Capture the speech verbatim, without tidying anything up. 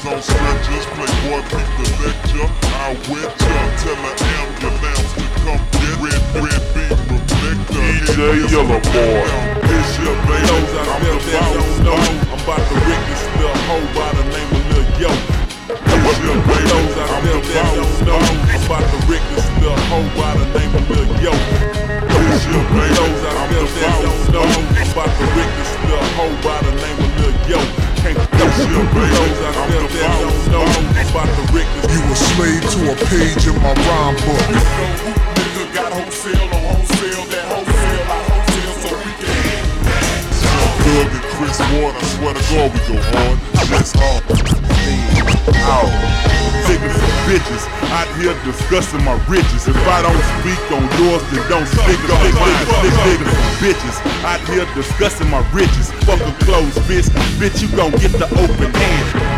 on stretchers, playboy keep the lecture. I wet ya, tell the ambulance to come get red, red beam reflector. D J Yellow Boy, it's your baby, I'm the boss. I'm about to wreck this little hoe by the name of Lil Yo. It's your baby, I'm the boss. I'm about to wreck this little hoe by the name of Lil Yo. It's your baby, I'm the boss. I'm about to wreck this little hoe by the name of Lil Yo. Can't it's your baby, I'm the boss. I'm about to wreck this. You a slave to a page in my rhyme book. Nigga got wholesale on wholesale, that wholesale I wholesale so we can hang. Doug and Chris Ward, I swear to God we go hard. Let's hard. Out. Niggas and bitches out here discussing my riches. If I don't speak on yours, then don't speak on mine. Niggas and bitches out here discussing my riches. Fuck a closed fist, bitch, you gon' get the open hand.